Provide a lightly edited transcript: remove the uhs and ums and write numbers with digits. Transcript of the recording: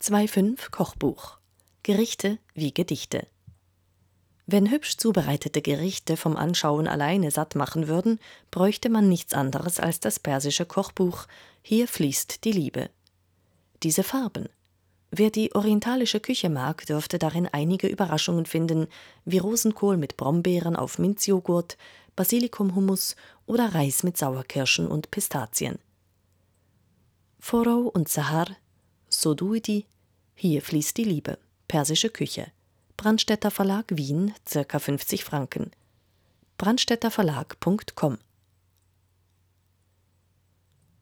2,5 Kochbuch. Gerichte wie Gedichte. Wenn hübsch zubereitete Gerichte vom Anschauen alleine satt machen würden, bräuchte man nichts anderes als das persische Kochbuch Hier fließt die Liebe. Diese Farben. Wer die orientalische Küche mag, dürfte darin einige Überraschungen finden, wie Rosenkohl mit Brombeeren auf Minzjoghurt, Basilikumhummus oder Reis mit Sauerkirschen und Pistazien. Forough und Sahar, Sodoudi, Hier fließt die Liebe, persische Küche. Brandstätter Verlag, Wien, ca. 50 Franken. brandstätterverlag.com